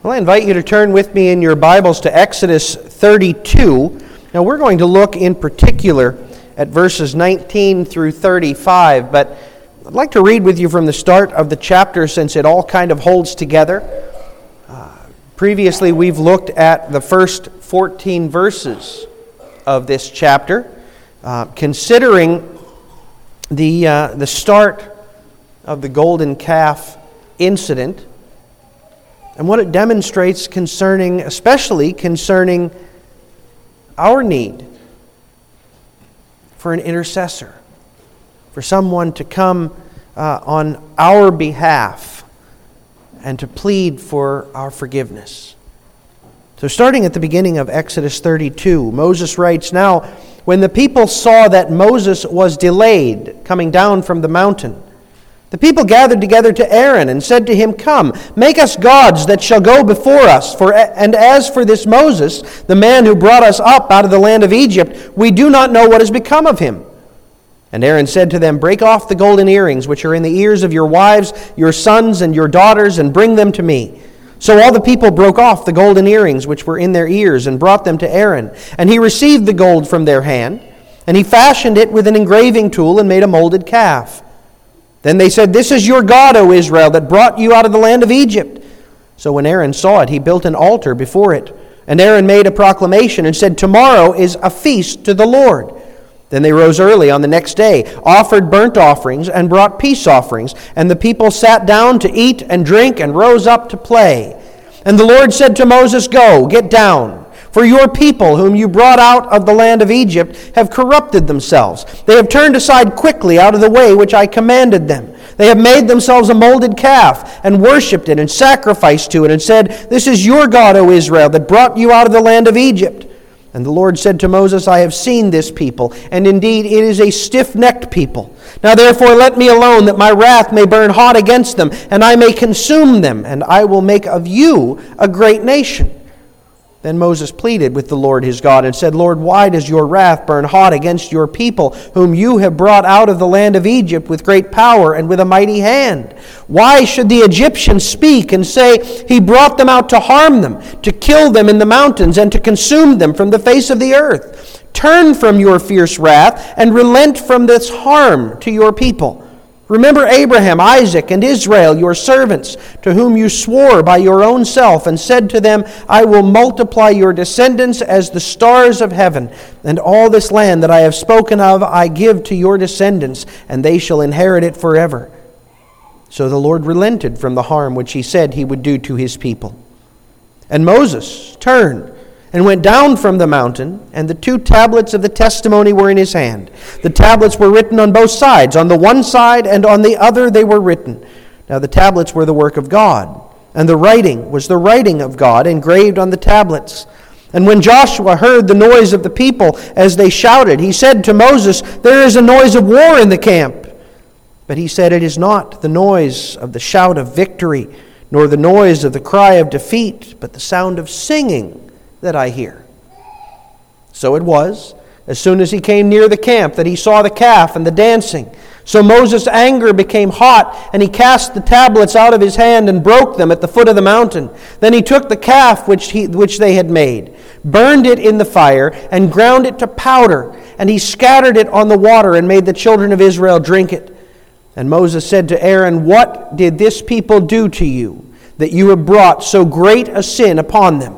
Well, I invite you to turn with me in your Bibles to Exodus 32. Now, we're going to look in particular at verses 19 through 35, but I'd like to read with you from the start of the chapter since it all kind of holds together. Previously, we've looked at the first 14 verses of this chapter, considering the start of the golden calf incident and what it demonstrates especially concerning our need for an intercessor, for someone to come on our behalf and to plead for our forgiveness. So starting at the beginning of Exodus 32, Moses writes, "Now, when the people saw that Moses was delayed coming down from the mountain, the people gathered together to Aaron and said to him, 'Come, make us gods that shall go before us. And as for this Moses, the man who brought us up out of the land of Egypt, we do not know what has become of him.' And Aaron said to them, 'Break off the golden earrings which are in the ears of your wives, your sons, and your daughters, and bring them to me.' So all the people broke off the golden earrings which were in their ears and brought them to Aaron. And he received the gold from their hand, and he fashioned it with an engraving tool and made a molded calf. Then they said, 'This is your God, O Israel, that brought you out of the land of Egypt.' So when Aaron saw it, he built an altar before it. And Aaron made a proclamation and said, 'Tomorrow is a feast to the Lord.' Then they rose early on the next day, offered burnt offerings, and brought peace offerings. And the people sat down to eat and drink and rose up to play. And the Lord said to Moses, 'Go, get down. For your people, whom you brought out of the land of Egypt, have corrupted themselves. They have turned aside quickly out of the way which I commanded them. They have made themselves a molded calf, and worshipped it, and sacrificed to it, and said, 'This is your God, O Israel, that brought you out of the land of Egypt.' And the Lord said to Moses, 'I have seen this people, and indeed it is a stiff-necked people. Now therefore let me alone, that my wrath may burn hot against them, and I may consume them, and I will make of you a great nation.' Then Moses pleaded with the Lord his God and said, 'Lord, why does your wrath burn hot against your people, whom you have brought out of the land of Egypt with great power and with a mighty hand? Why should the Egyptians speak and say, He brought them out to harm them, to kill them in the mountains, and to consume them from the face of the earth? Turn from your fierce wrath and relent from this harm to your people. Remember Abraham, Isaac, and Israel, your servants, to whom you swore by your own self, and said to them, I will multiply your descendants as the stars of heaven, and all this land that I have spoken of I give to your descendants, and they shall inherit it forever.' So the Lord relented from the harm which he said he would do to his people. And Moses turned and went down from the mountain, and the 2 tablets of the testimony were in his hand. The tablets were written on both sides. On the one side and on the other they were written. Now the tablets were the work of God, and the writing was the writing of God engraved on the tablets. And when Joshua heard the noise of the people as they shouted, he said to Moses, 'There is a noise of war in the camp.' But he said, 'It is not the noise of the shout of victory, nor the noise of the cry of defeat, but the sound of singing that I hear.' So it was, as soon as he came near the camp, that he saw the calf and the dancing. So Moses' anger became hot, and he cast the tablets out of his hand and broke them at the foot of the mountain. Then he took the calf which they had made, burned it in the fire, and ground it to powder, and he scattered it on the water and made the children of Israel drink it. And Moses said to Aaron, 'What did this people do to you, that you have brought so great a sin upon them?'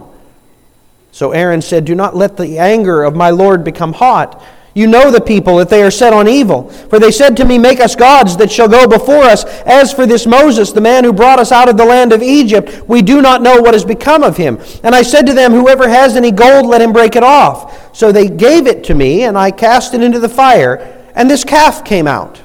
So Aaron said, 'Do not let the anger of my Lord become hot. You know the people, that they are set on evil. For they said to me, Make us gods that shall go before us. As for this Moses, the man who brought us out of the land of Egypt, we do not know what has become of him. And I said to them, Whoever has any gold, let him break it off. So they gave it to me, and I cast it into the fire, and this calf came out.'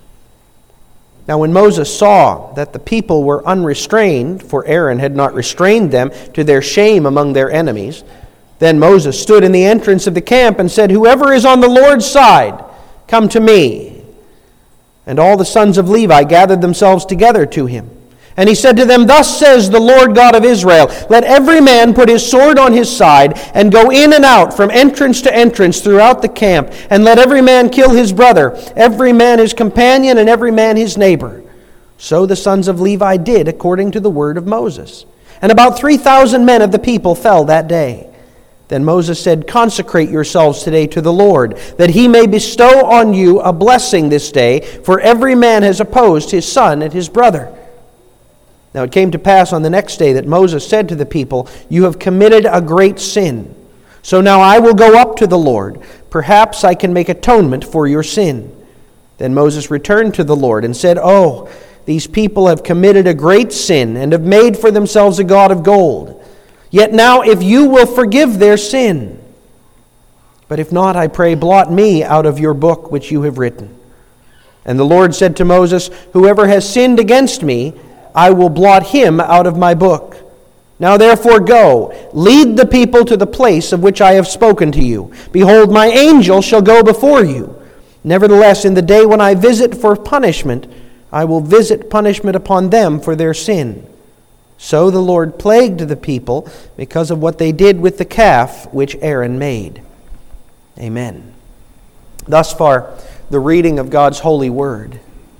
Now when Moses saw that the people were unrestrained, for Aaron had not restrained them to their shame among their enemies, then Moses stood in the entrance of the camp and said, 'Whoever is on the Lord's side, come to me.' And all the sons of Levi gathered themselves together to him. And he said to them, 'Thus says the Lord God of Israel, Let every man put his sword on his side, and go in and out from entrance to entrance throughout the camp, and let every man kill his brother, every man his companion, and every man his neighbor.' So the sons of Levi did according to the word of Moses. And about 3,000 men of the people fell that day. Then Moses said, "Consecrate yourselves today to the Lord, that he may bestow on you a blessing this day, for every man has opposed his son and his brother." Now it came to pass on the next day that Moses said to the people, "You have committed a great sin. So now I will go up to the Lord. Perhaps I can make atonement for your sin." Then Moses returned to the Lord and said, "Oh, these people have committed a great sin and have made for themselves a god of gold. Yet now if you will forgive their sin. But if not, I pray, blot me out of your book which you have written." And the Lord said to Moses, "Whoever has sinned against me, I will blot him out of my book. Now therefore go, lead the people to the place of which I have spoken to you. Behold, my angel shall go before you. Nevertheless, in the day when I visit for punishment, I will visit punishment upon them for their sin." So the Lord plagued the people because of what they did with the calf which Aaron made. Amen. Thus far, the reading of God's holy word.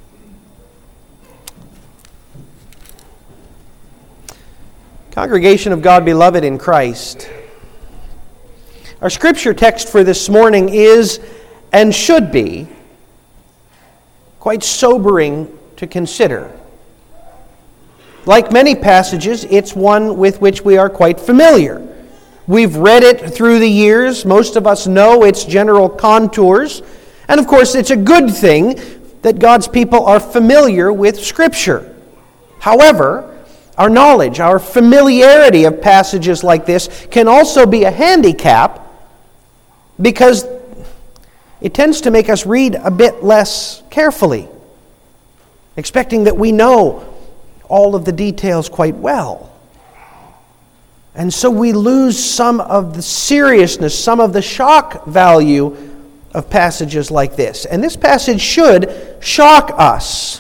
Congregation of God, beloved in Christ, our scripture text for this morning is, and should be, quite sobering to consider. Like many passages, it's one with which we are quite familiar. We've read it through the years. Most of us know its general contours. And of course, it's a good thing that God's people are familiar with Scripture. However, our knowledge, our familiarity of passages like this can also be a handicap because it tends to make us read a bit less carefully, expecting that we know all of the details quite well. And so we lose some of the seriousness, some of the shock value of passages like this. And this passage should shock us.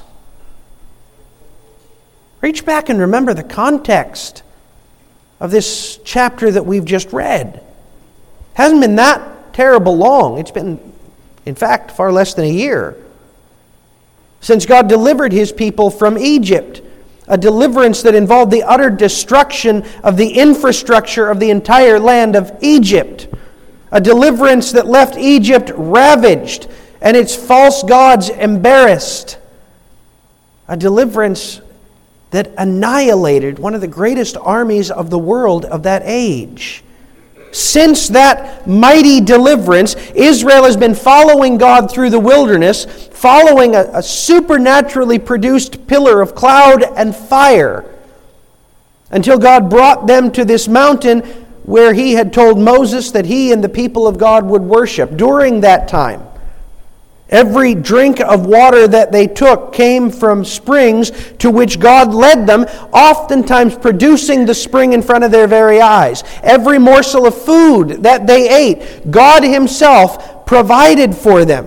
Reach back and remember the context of this chapter that we've just read. It hasn't been that terrible long. It's been, in fact, far less than a year since God delivered His people from Egypt. A deliverance that involved the utter destruction of the infrastructure of the entire land of Egypt. A deliverance that left Egypt ravaged and its false gods embarrassed. A deliverance that annihilated one of the greatest armies of the world of that age. Since that mighty deliverance, Israel has been following God through the wilderness, following a supernaturally produced pillar of cloud and fire, until God brought them to this mountain where He had told Moses that he and the people of God would worship. During that time, every drink of water that they took came from springs to which God led them, oftentimes producing the spring in front of their very eyes. Every morsel of food that they ate, God Himself provided for them.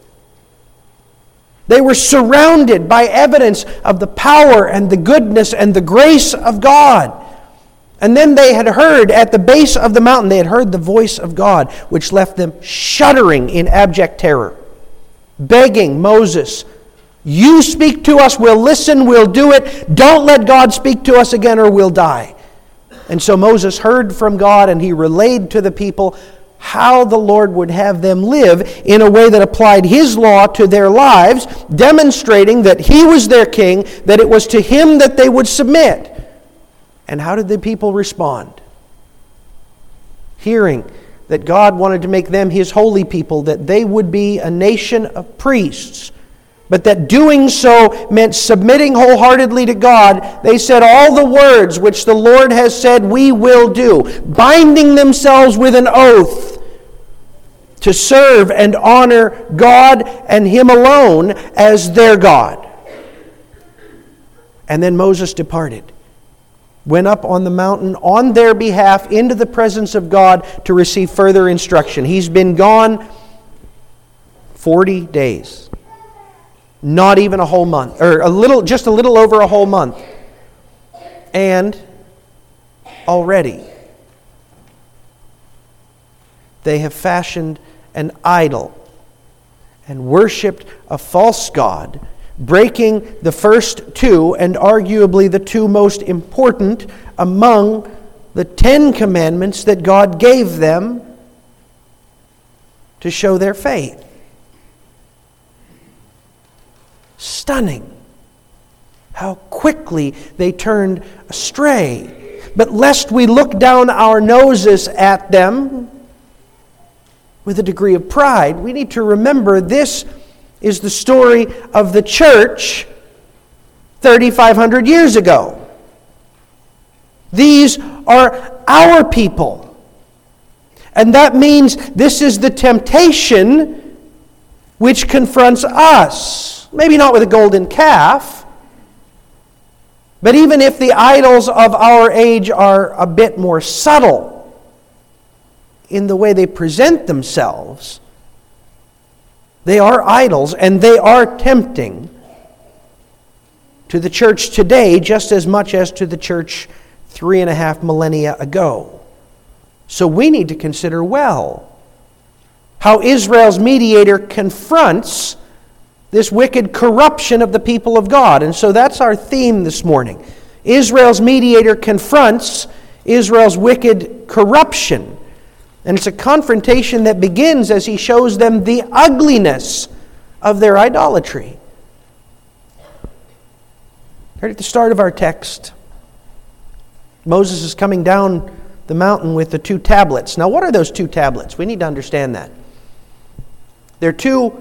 They were surrounded by evidence of the power and the goodness and the grace of God. And then they had heard at the base of the mountain, they had heard the voice of God, which left them shuddering in abject terror, begging Moses, "You speak to us, we'll listen, we'll do it. Don't let God speak to us again or we'll die." And so Moses heard from God and he relayed to the people how the Lord would have them live in a way that applied His law to their lives, demonstrating that He was their king, that it was to Him that they would submit. And how did the people respond? Hearing that God wanted to make them His holy people, that they would be a nation of priests, but that doing so meant submitting wholeheartedly to God, they said, "All the words which the Lord has said we will do," binding themselves with an oath to serve and honor God and Him alone as their God. And then Moses departed, went up on the mountain on their behalf into the presence of God to receive further instruction. He's been gone 40 days. Not even a whole month, or just a little over a whole month. And already they have fashioned an idol and worshipped a false god breaking the first two, and arguably the two most important among the 10 commandments that God gave them to show their faith. Stunning how quickly they turned astray. But lest we look down our noses at them with a degree of pride, we need to remember this is the story of the church 3,500 years ago. These are our people. And that means this is the temptation which confronts us. Maybe not with a golden calf, but even if the idols of our age are a bit more subtle in the way they present themselves, they are idols and they are tempting to the church today just as much as to the church 3.5 millennia ago. So we need to consider well how Israel's mediator confronts this wicked corruption of the people of God. And so that's our theme this morning. Israel's mediator confronts Israel's wicked corruption. And it's a confrontation that begins as he shows them the ugliness of their idolatry. Right at the start of our text, Moses is coming down the mountain with the 2 tablets. Now, what are those 2 tablets? We need to understand that. They're 2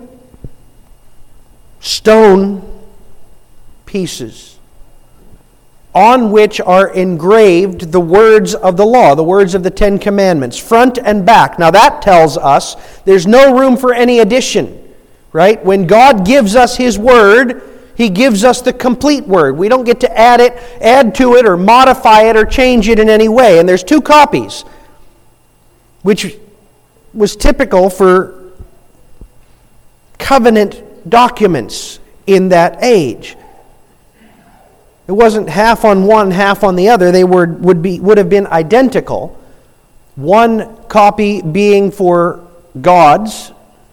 stone pieces on which are engraved the words of the law, the words of the 10 commandments, front and back. Now that tells us there's no room for any addition, right? When God gives us His word, He gives us the complete word. We don't get to add to it, or modify it, or change it in any way. And there's 2 copies, which was typical for covenant documents in that age. It wasn't half on one, half on the other. They would have been identical. One copy being for God's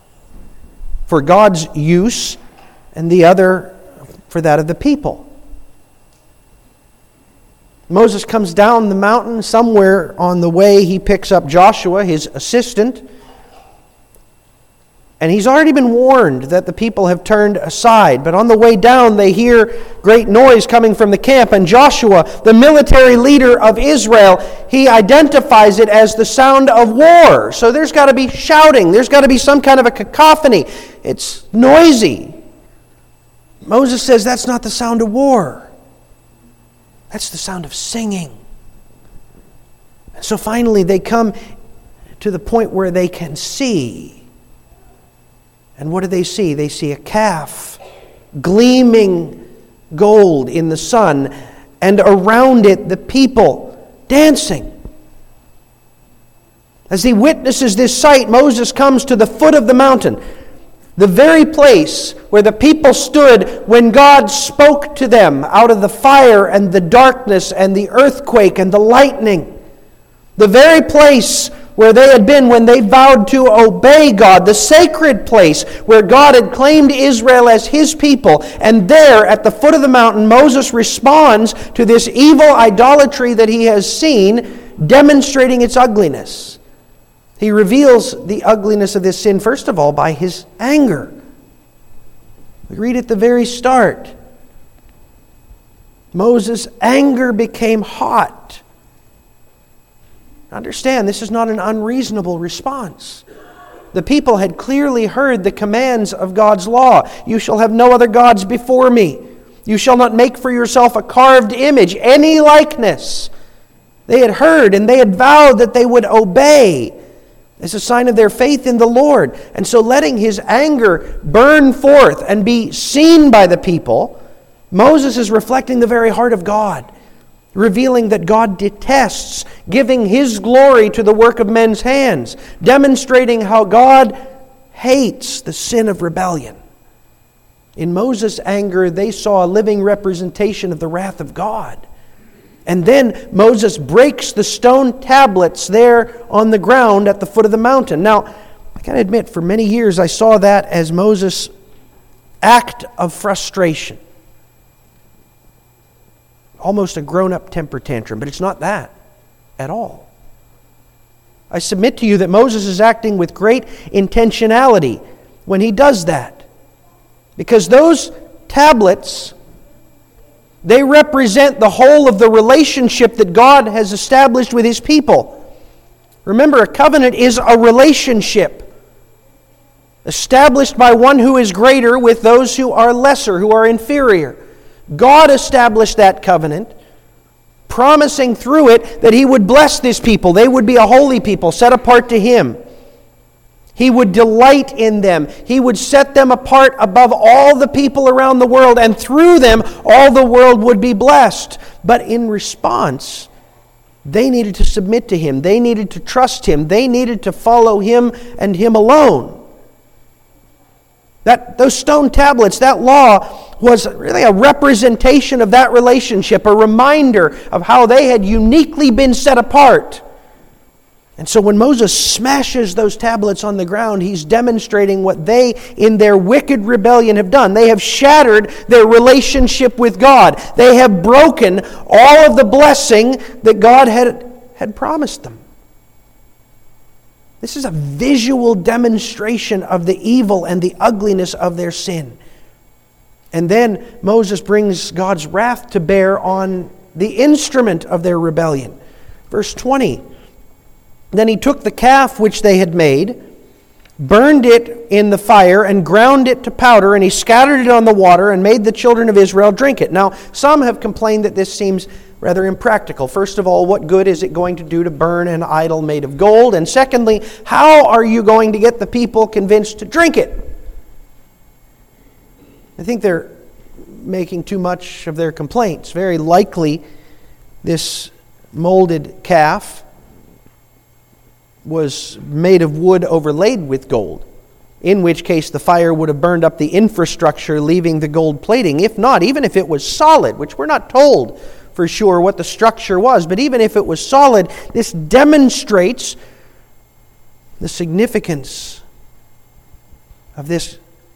use, and the other for that of the people. Moses comes down the mountain. Somewhere on the way, he picks up Joshua, his assistant. And he's already been warned that the people have turned aside. But on the way down, they hear great noise coming from the camp. And Joshua, the military leader of Israel, he identifies it as the sound of war. So there's got to be shouting. There's got to be some kind of a cacophony. It's noisy. Moses says that's not the sound of war. That's the sound of singing. And so finally they come to the point where they can see. And what do they see? They see a calf, gleaming gold in the sun, and around it the people dancing. As he witnesses this sight, Moses comes to the foot of the mountain, the very place where the people stood when God spoke to them out of the fire and the darkness and the earthquake and the lightning. The very place where they had been when they vowed to obey God, the sacred place where God had claimed Israel as His people. And there, at the foot of the mountain, Moses responds to this evil idolatry that he has seen, demonstrating its ugliness. He reveals the ugliness of this sin, first of all, by his anger. We read at the very start, Moses' anger became hot. Understand, this is not an unreasonable response. The people had clearly heard the commands of God's law. You shall have no other gods before me. You shall not make for yourself a carved image, any likeness. They had heard and they had vowed that they would obey as a sign of their faith in the Lord. And so letting his anger burn forth and be seen by the people, Moses is reflecting the very heart of God, revealing that God detests giving His glory to the work of men's hands, demonstrating how God hates the sin of rebellion. In Moses' anger, they saw a living representation of the wrath of God. And then Moses breaks the stone tablets there on the ground at the foot of the mountain. Now, I got to admit, for many years I saw that as Moses act of frustration. Almost a grown-up temper tantrum, but it's not that at all. I submit to you that Moses is acting with great intentionality when he does that. Because those tablets, they represent the whole of the relationship that God has established with His people. Remember, a covenant is a relationship established by one who is greater with those who are lesser, who are inferior. God established that covenant, promising through it that He would bless this people. They would be a holy people, set apart to Him. He would delight in them. He would set them apart above all the people around the world, and through them all the world would be blessed. But in response, they needed to submit to Him. They needed to trust Him. They needed to follow Him and Him alone. Those stone tablets, that law, was really a representation of that relationship, a reminder of how they had uniquely been set apart. And so when Moses smashes those tablets on the ground, he's demonstrating what they, in their wicked rebellion, have done. They have shattered their relationship with God. They have broken all of the blessing that God had promised them. This is a visual demonstration of the evil and the ugliness of their sin. And then Moses brings God's wrath to bear on the instrument of their rebellion. Verse 20, then he took the calf which they had made, burned it in the fire, and ground it to powder, and he scattered it on the water, and made the children of Israel drink it. Now, some have complained that this seems rather impractical. First of all, what good is it going to do to burn an idol made of gold? And secondly, how are you going to get the people convinced to drink it? I think they're making too much of their complaints. Very likely, this molded calf was made of wood overlaid with gold, in which case the fire would have burned up the infrastructure, leaving the gold plating. If not, even if it was solid, which we're not told for sure what the structure was, but even if it was solid, this demonstrates the significance of this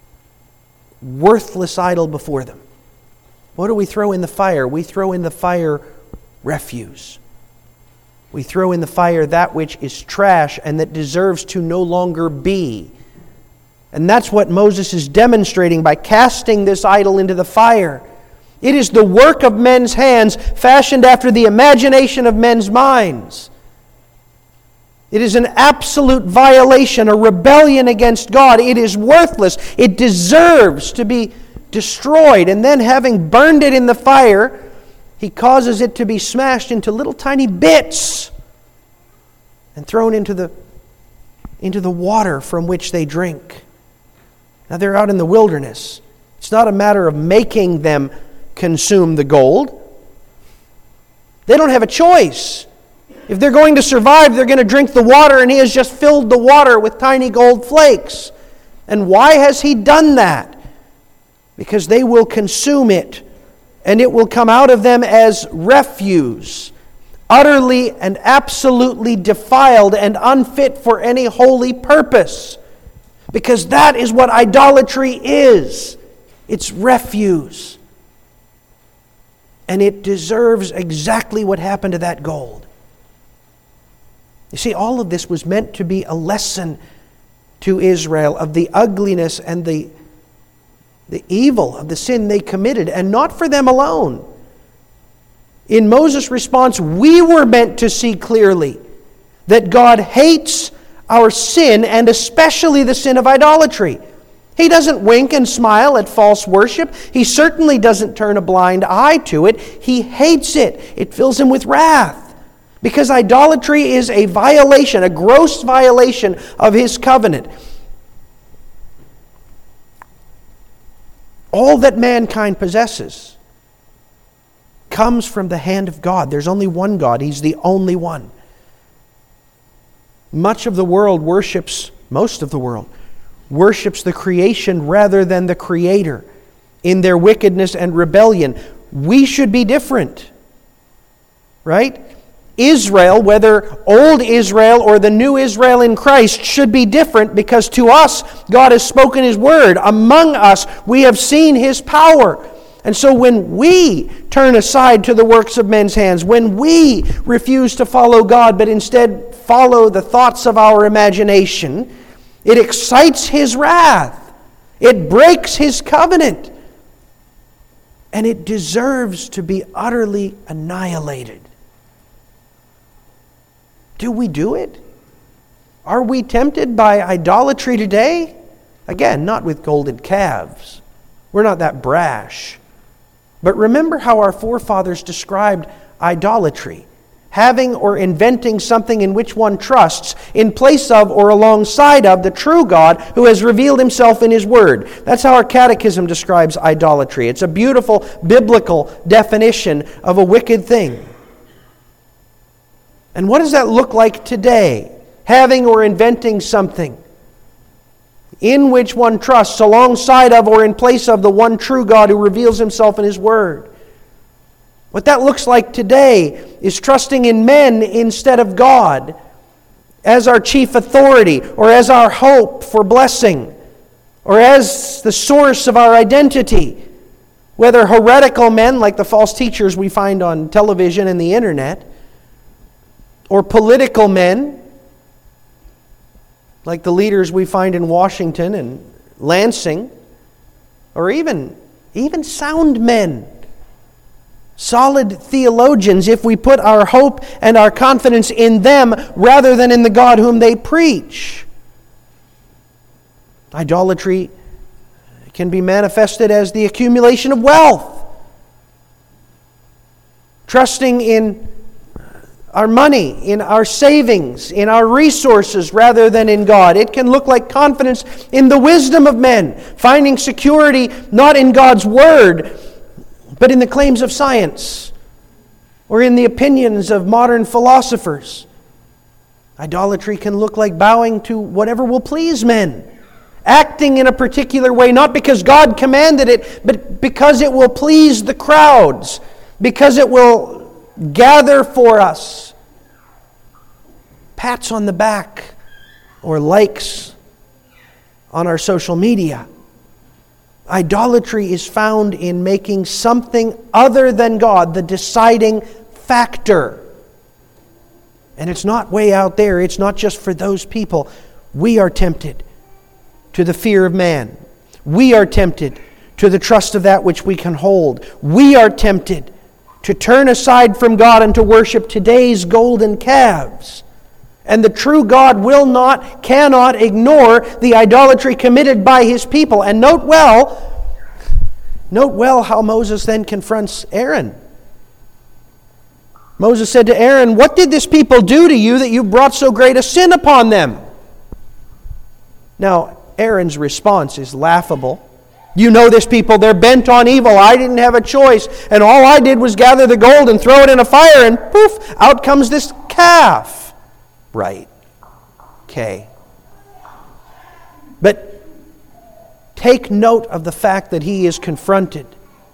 worthless idol before them. What do we throw in the fire? We throw in the fire refuse. We throw in the fire that which is trash and that deserves to no longer be. And that's what Moses is demonstrating by casting this idol into the fire. It is the work of men's hands, fashioned after the imagination of men's minds. It is an absolute violation, a rebellion against God. It is worthless. It deserves to be destroyed. And then, having burned it in the fire, He causes it to be smashed into little tiny bits and thrown into the water from which they drink. Now, they're out in the wilderness. It's not a matter of making them consume the gold. They don't have a choice. If they're going to survive, they're going to drink the water, and He has just filled the water with tiny gold flakes. And why has He done that? Because they will consume it, and it will come out of them as refuse, utterly and absolutely defiled and unfit for any holy purpose. Because that is what idolatry is. It's refuse. And it deserves exactly what happened to that gold. You see, all of this was meant to be a lesson to Israel of the ugliness and the evil of the sin they committed, and not for them alone. In Moses' response, we were meant to see clearly that God hates our sin, and especially the sin of idolatry. He doesn't wink and smile at false worship. He certainly doesn't turn a blind eye to it. He hates it. It fills Him with wrath. Because idolatry is a violation, a gross violation of His covenant. All that mankind possesses comes from the hand of God. There's only one God. He's the only one. Most of the world worships the creation rather than the Creator in their wickedness and rebellion. We should be different, right? Israel, whether old Israel or the new Israel in Christ, should be different because to us, God has spoken His word. Among us, we have seen His power. And so when we turn aside to the works of men's hands, when we refuse to follow God, but instead follow the thoughts of our imagination, it excites His wrath. It breaks His covenant. And it deserves to be utterly annihilated. Do we do it? Are we tempted by idolatry today? Again, not with golden calves. We're not that brash. But remember how our forefathers described idolatry. Having or inventing something in which one trusts in place of or alongside of the true God who has revealed Himself in His Word. That's how our catechism describes idolatry. It's a beautiful biblical definition of a wicked thing. And what does that look like today? Having or inventing something in which one trusts alongside of or in place of the one true God who reveals Himself in His Word. What that looks like today is trusting in men instead of God as our chief authority or as our hope for blessing or as the source of our identity. Whether heretical men like the false teachers we find on television and the internet, or political men like the leaders we find in Washington and Lansing, or even sound men, solid theologians, if we put our hope and our confidence in them rather than in the God whom they preach. Idolatry can be manifested as the accumulation of wealth, trusting in our money, in our savings, in our resources rather than in God. It can look like confidence in the wisdom of men, finding security not in God's Word, but in the claims of science or in the opinions of modern philosophers. Idolatry can look like bowing to whatever will please men, acting in a particular way, not because God commanded it, but because it will please the crowds, because it will gather for us pats on the back or likes on our social media. Idolatry is found in making something other than God the deciding factor. And it's not way out there. It's not just for those people. We are tempted to the fear of man. We are tempted to the trust of that which we can hold. We are tempted to turn aside from God and to worship today's golden calves. And the true God cannot ignore the idolatry committed by His people. And note well how Moses then confronts Aaron. Moses said to Aaron, "What did this people do to you that you brought so great a sin upon them?" Now, Aaron's response is laughable. You know this people, they're bent on evil. I didn't have a choice. And all I did was gather the gold and throw it in a fire and poof, out comes this calf. Right. Okay. But take note of the fact that he is confronted.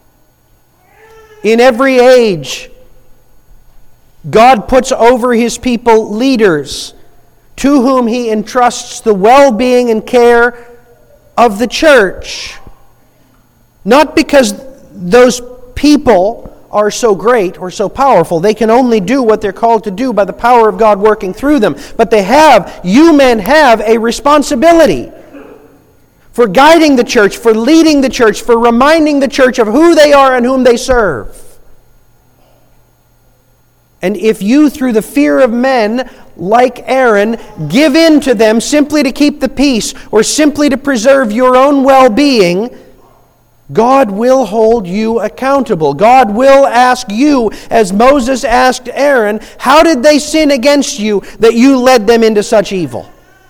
In every age, God puts over His people leaders to whom He entrusts the well-being and care of the church. Not because those people are so great or so powerful. They can only do what they're called to do by the power of God working through them. But you men have a responsibility for guiding the church, for leading the church, for reminding the church of who they are and whom they serve. And if you, through the fear of men, like Aaron, give in to them simply to keep the peace or simply to preserve your own well-being, God will hold you accountable. God will ask you, as Moses asked Aaron, how did they sin against you that you led them into such evil?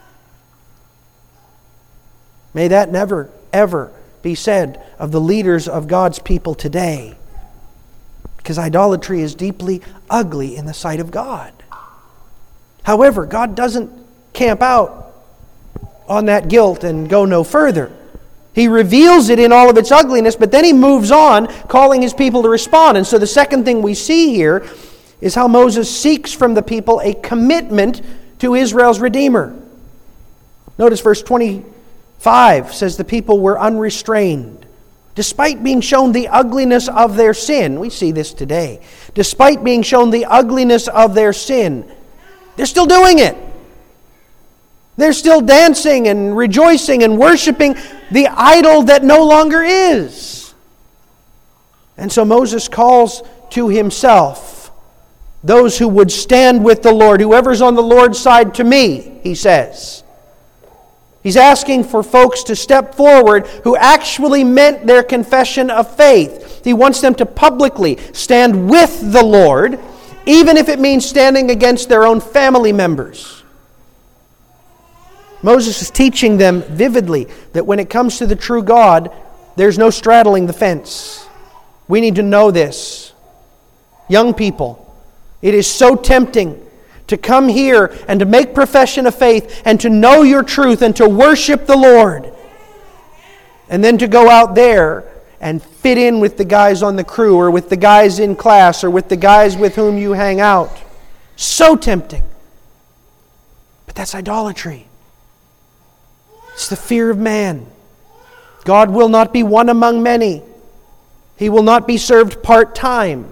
May that never, ever be said of the leaders of God's people today. Because idolatry is deeply ugly in the sight of God. However, God doesn't camp out on that guilt and go no further. He reveals it in all of its ugliness, but then He moves on, calling His people to respond. And so the second thing we see here is how Moses seeks from the people a commitment to Israel's Redeemer. Notice verse 25 says the people were unrestrained. Despite being shown the ugliness of their sin, we see this today. Despite being shown the ugliness of their sin, they're still doing it. They're still dancing and rejoicing and worshiping the idol that no longer is. And so Moses calls to himself those who would stand with the Lord. Whoever's on the Lord's side to me, he says. He's asking for folks to step forward who actually meant their confession of faith. He wants them to publicly stand with the Lord, even if it means standing against their own family members. Moses is teaching them vividly that when it comes to the true God, there's no straddling the fence. We need to know this. Young people, it is so tempting to come here and to make profession of faith and to know your truth and to worship the Lord. And then to go out there and fit in with the guys on the crew or with the guys in class or with the guys with whom you hang out. So tempting. But that's idolatry. It's the fear of man. God will not be one among many. He will not be served part-time.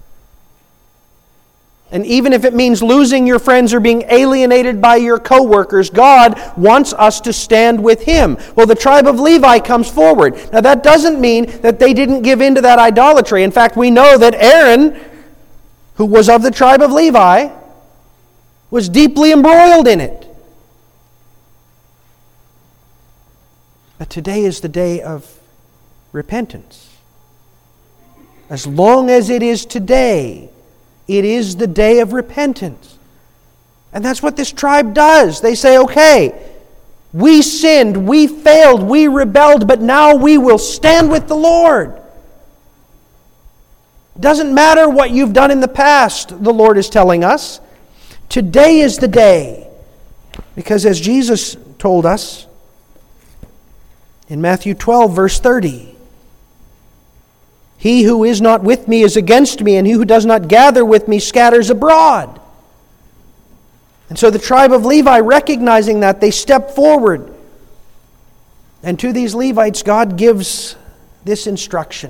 And even if it means losing your friends or being alienated by your co-workers, God wants us to stand with Him. Well, the tribe of Levi comes forward. Now, that doesn't mean that they didn't give in to that idolatry. In fact, we know that Aaron, who was of the tribe of Levi, was deeply embroiled in it. But today is the day of repentance. As long as it is today, it is the day of repentance. And that's what this tribe does. They say, okay, we sinned, we failed, we rebelled, but now we will stand with the Lord. It doesn't matter what you've done in the past, the Lord is telling us. Today is the day. Because as Jesus told us in Matthew 12, verse 30, he who is not with me is against me, and he who does not gather with me scatters abroad. And so the tribe of Levi, recognizing that, they step forward. And to these Levites, God gives this instruction.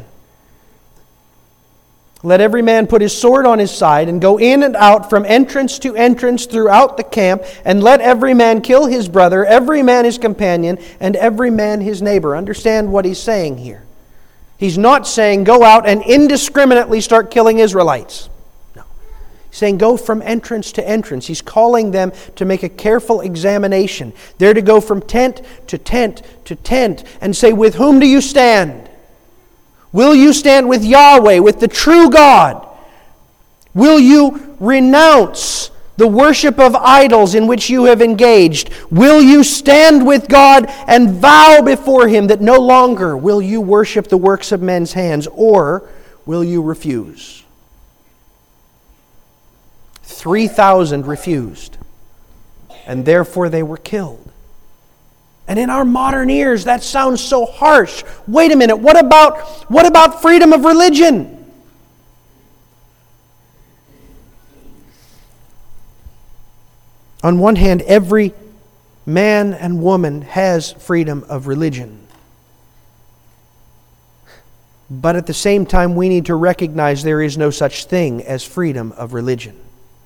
Let every man put his sword on his side and go in and out from entrance to entrance throughout the camp, and let every man kill his brother, every man his companion, and every man his neighbor. Understand what he's saying here. He's not saying go out and indiscriminately start killing Israelites. No. He's saying go from entrance to entrance. He's calling them to make a careful examination. They're to go from tent to tent to tent and say, with whom do you stand? Will you stand with Yahweh, with the true God? Will you renounce the worship of idols in which you have engaged? Will you stand with God and vow before Him that no longer will you worship the works of men's hands, or will you refuse? 3,000 refused, and therefore they were killed. And in our modern ears, that sounds so harsh. Wait a minute, what about freedom of religion? On one hand, every man and woman has freedom of religion. But at the same time, we need to recognize there is no such thing as freedom of religion.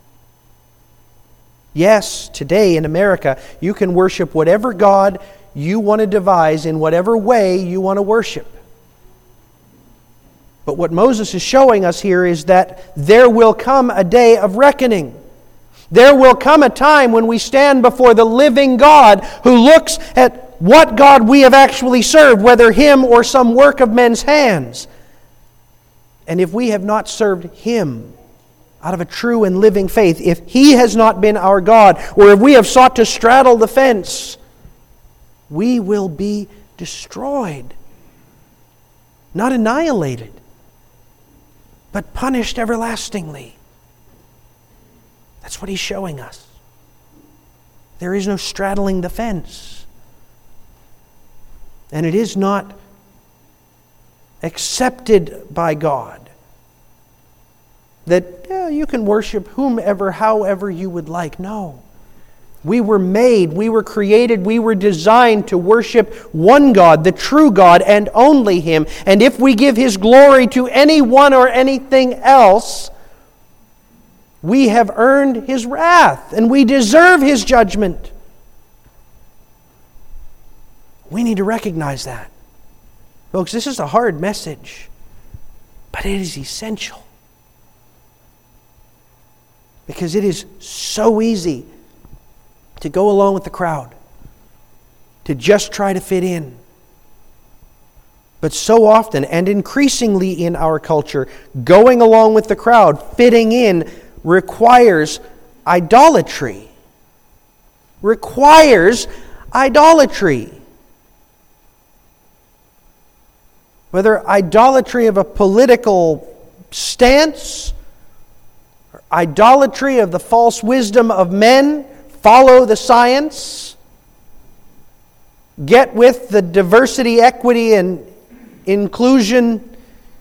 Yes, today in America, you can worship whatever God you want to devise in whatever way you want to worship. But what Moses is showing us here is that there will come a day of reckoning. There will come a time when we stand before the living God who looks at what God we have actually served, whether Him or some work of men's hands. And if we have not served Him out of a true and living faith, if He has not been our God, or if we have sought to straddle the fence, we will be destroyed. Not annihilated, but punished everlastingly. That's what He's showing us. There is no straddling the fence. And it is not accepted by God that you can worship whomever, however you would like. No. We were made, we were created, we were designed to worship one God, the true God, and only Him. And if we give His glory to anyone or anything else, we have earned His wrath, and we deserve His judgment. We need to recognize that. Folks, this is a hard message, but it is essential. Because it is so easy to go along with the crowd, to just try to fit in. But so often, and increasingly in our culture, going along with the crowd, fitting in, requires idolatry. Requires idolatry. Whether idolatry of a political stance, or idolatry of the false wisdom of men, follow the science, get with the diversity, equity, and inclusion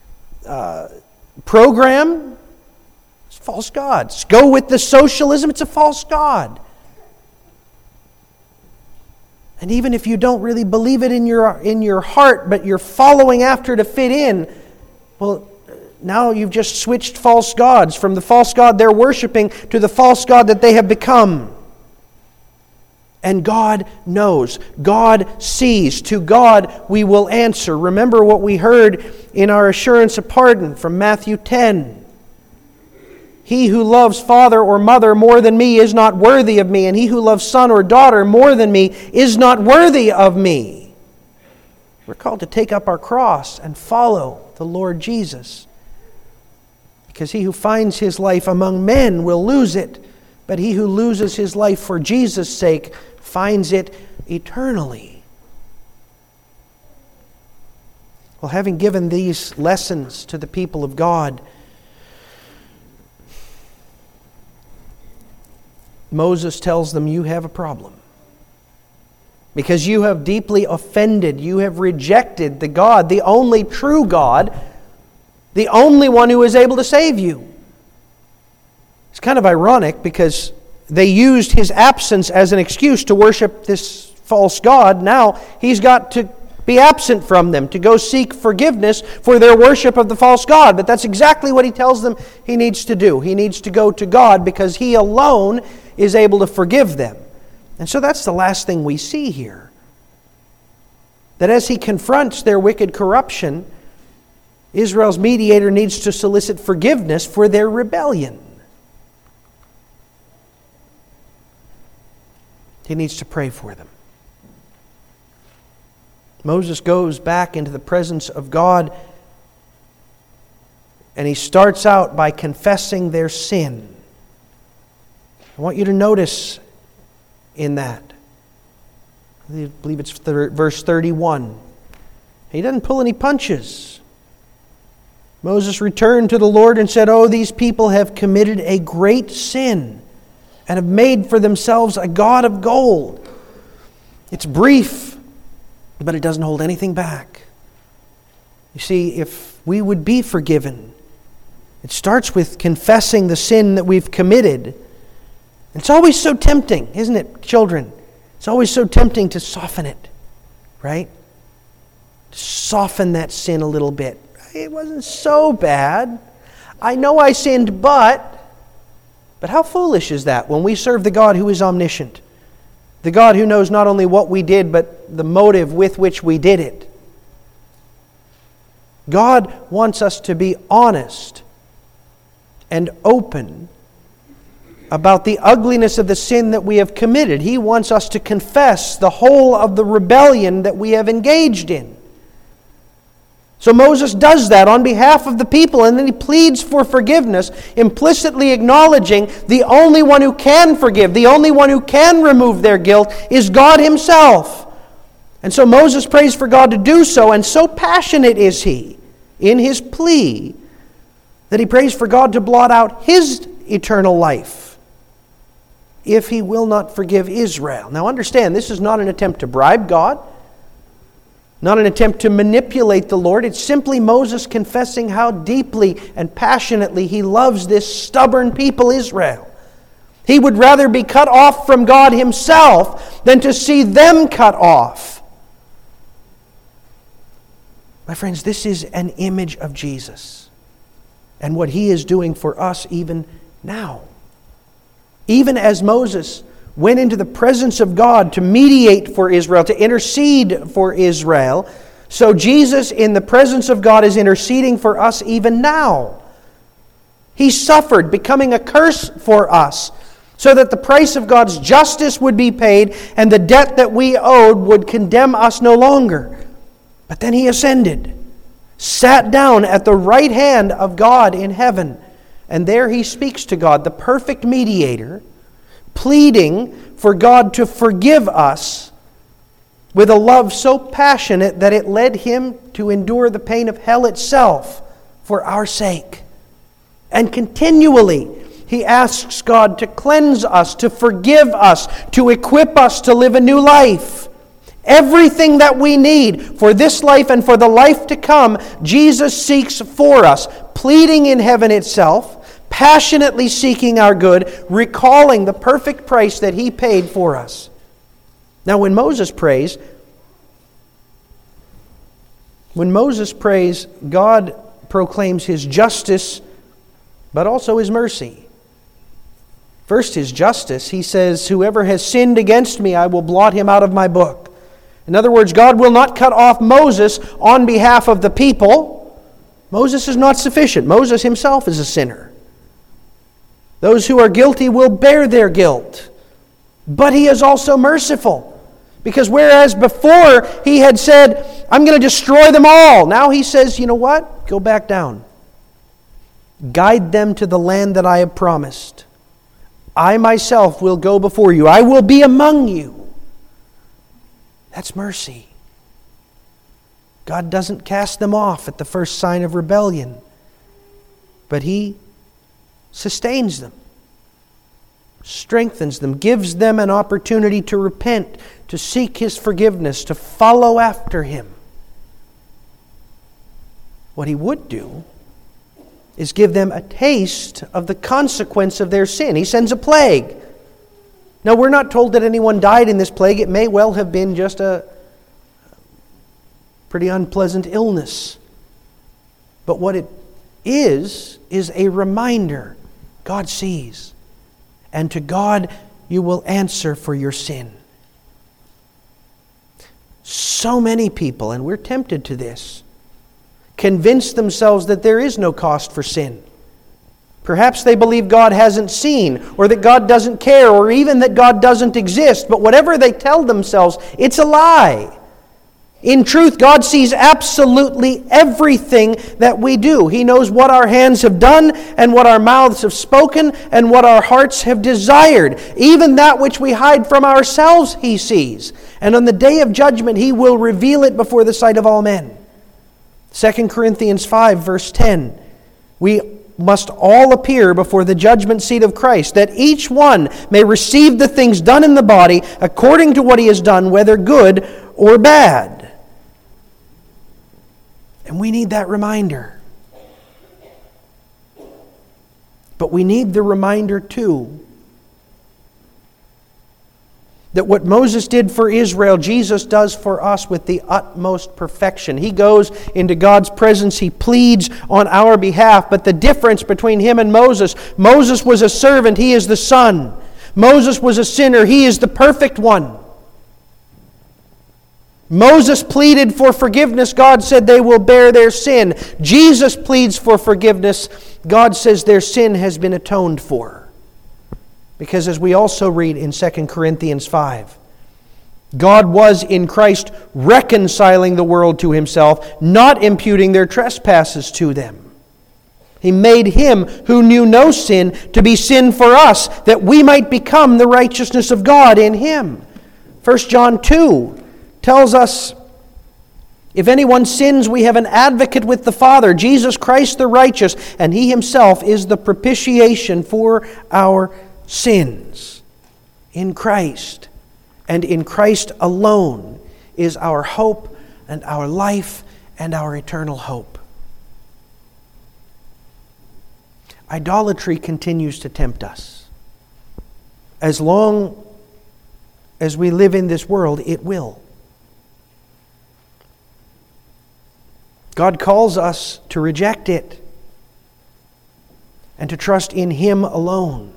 program. It's false gods. Go with the socialism. It's a false god. And even if you don't really believe it in your heart, but you're following after to fit in, well, now you've just switched false gods from the false god they're worshiping to the false god that they have become. And God knows. God sees. To God we will answer. Remember what we heard in our assurance of pardon from Matthew 10. He who loves father or mother more than me is not worthy of me, and he who loves son or daughter more than me is not worthy of me. We're called to take up our cross and follow the Lord Jesus. Because he who finds his life among men will lose it, but he who loses his life for Jesus' sake finds it eternally. Well, having given these lessons to the people of God, Moses tells them, you have a problem. Because you have deeply offended, you have rejected the God, the only true God, the only one who is able to save you. It's kind of ironic because they used his absence as an excuse to worship this false god. Now he's got to be absent from them, to go seek forgiveness for their worship of the false god. But that's exactly what he tells them he needs to do. He needs to go to God because he alone is able to forgive them. And so that's the last thing we see here. That as he confronts their wicked corruption, Israel's mediator needs to solicit forgiveness for their rebellion. He needs to pray for them. Moses goes back into the presence of God, and he starts out by confessing their sin. I want you to notice in that, I believe it's verse 31. He doesn't pull any punches. Moses returned to the Lord and said, "Oh, these people have committed a great sin and have made for themselves a god of gold." It's brief, but it doesn't hold anything back. You see, if we would be forgiven, it starts with confessing the sin that we've committed. It's always so tempting, isn't it, children? It's always so tempting to soften it, right? Soften that sin a little bit. It wasn't so bad. I know I sinned, but how foolish is that when we serve the God who is omniscient? The God who knows not only what we did, but the motive with which we did it. God wants us to be honest and open about the ugliness of the sin that we have committed. He wants us to confess the whole of the rebellion that we have engaged in. So Moses does that on behalf of the people, and then he pleads for forgiveness, implicitly acknowledging the only one who can forgive, the only one who can remove their guilt is God Himself. And so Moses prays for God to do so, and so passionate is he in his plea that he prays for God to blot out his eternal life if He will not forgive Israel. Now understand, this is not an attempt to bribe God. Not an attempt to manipulate the Lord. It's simply Moses confessing how deeply and passionately he loves this stubborn people, Israel. He would rather be cut off from God himself than to see them cut off. My friends, this is an image of Jesus and what he is doing for us even now. Even as Moses went into the presence of God to mediate for Israel, to intercede for Israel, so Jesus in the presence of God is interceding for us even now. He suffered, becoming a curse for us, so that the price of God's justice would be paid and the debt that we owed would condemn us no longer. But then he ascended, sat down at the right hand of God in heaven, and there he speaks to God, the perfect mediator, pleading for God to forgive us with a love so passionate that it led him to endure the pain of hell itself for our sake. And continually, he asks God to cleanse us, to forgive us, to equip us to live a new life. Everything that we need for this life and for the life to come, Jesus seeks for us, pleading in heaven itself, passionately seeking our good, recalling the perfect price that he paid for us. Now, when Moses prays, God proclaims his justice, but also his mercy. First, his justice. He says, "Whoever has sinned against me, I will blot him out of my book." In other words, God will not cut off Moses on behalf of the people. Moses is not sufficient. Moses himself is a sinner. Those who are guilty will bear their guilt. But he is also merciful. Because whereas before he had said, "I'm going to destroy them all," now he says, "You know what? Go back down. Guide them to the land that I have promised. I myself will go before you. I will be among you." That's mercy. God doesn't cast them off at the first sign of rebellion, but he sustains them, strengthens them, gives them an opportunity to repent, to seek his forgiveness, to follow after him. What he would do is give them a taste of the consequence of their sin. He sends a plague. Now, we're not told that anyone died in this plague. It may well have been just a pretty unpleasant illness. But what it is a reminder. God sees. And to God you will answer for your sin. So many people, and we're tempted to this, convince themselves that there is no cost for sin. Perhaps they believe God hasn't seen, or that God doesn't care, or even that God doesn't exist. But whatever they tell themselves, it's a lie. In truth, God sees absolutely everything that we do. He knows what our hands have done, and what our mouths have spoken, and what our hearts have desired. Even that which we hide from ourselves, He sees. And on the day of judgment, He will reveal it before the sight of all men. 2 Corinthians 5, verse 10. We must all appear before the judgment seat of Christ, that each one may receive the things done in the body according to what he has done, whether good or bad. And we need that reminder. But we need the reminder too that what Moses did for Israel, Jesus does for us with the utmost perfection. He goes into God's presence. He pleads on our behalf. But the difference between him and Moses was a servant. He is the son. Moses was a sinner. He is the perfect one. Moses pleaded for forgiveness. God said they will bear their sin. Jesus pleads for forgiveness. God says their sin has been atoned for. Because as we also read in 2 Corinthians 5, God was in Christ reconciling the world to Himself, not imputing their trespasses to them. He made Him who knew no sin to be sin for us, that we might become the righteousness of God in Him. 1 John 2 tells us, if anyone sins, we have an advocate with the Father, Jesus Christ the righteous, and He Himself is the propitiation for our sins. In Christ, and in Christ alone, is our hope and our life and our eternal hope. Idolatry continues to tempt us. As long as we live in this world, it will. God calls us to reject it and to trust in Him alone.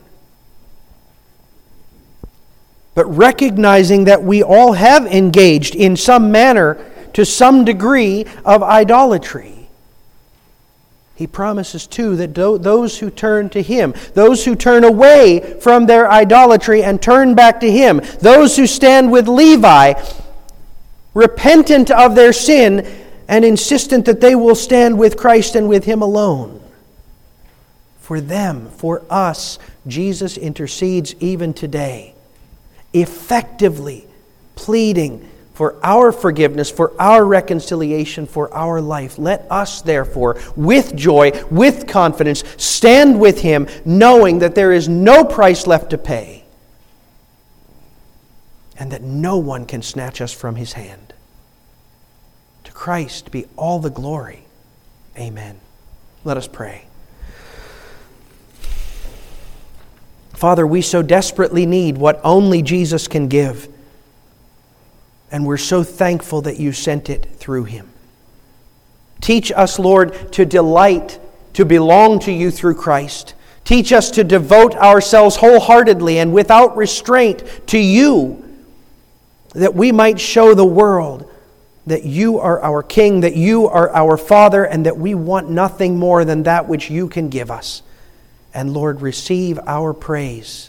But recognizing that we all have engaged in some manner, to some degree, of idolatry, He promises too that those who turn to Him, those who turn away from their idolatry and turn back to Him, those who stand with Levi, repentant of their sin and insistent that they will stand with Christ and with Him alone. For them, for us, Jesus intercedes even today, effectively pleading for our forgiveness, for our reconciliation, for our life. Let us, therefore, with joy, with confidence, stand with Him, knowing that there is no price left to pay and that no one can snatch us from His hand. To Christ be all the glory. Amen. Let us pray. Father, we so desperately need what only Jesus can give. And we're so thankful that You sent it through Him. Teach us, Lord, to delight, to belong to You through Christ. Teach us to devote ourselves wholeheartedly and without restraint to You, that we might show the world that You are our King, that You are our Father, and that we want nothing more than that which You can give us. And Lord, receive our praise.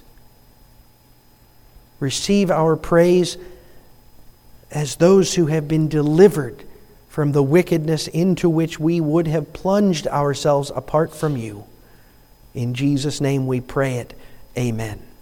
Receive our praise as those who have been delivered from the wickedness into which we would have plunged ourselves apart from You. In Jesus' name we pray it. Amen.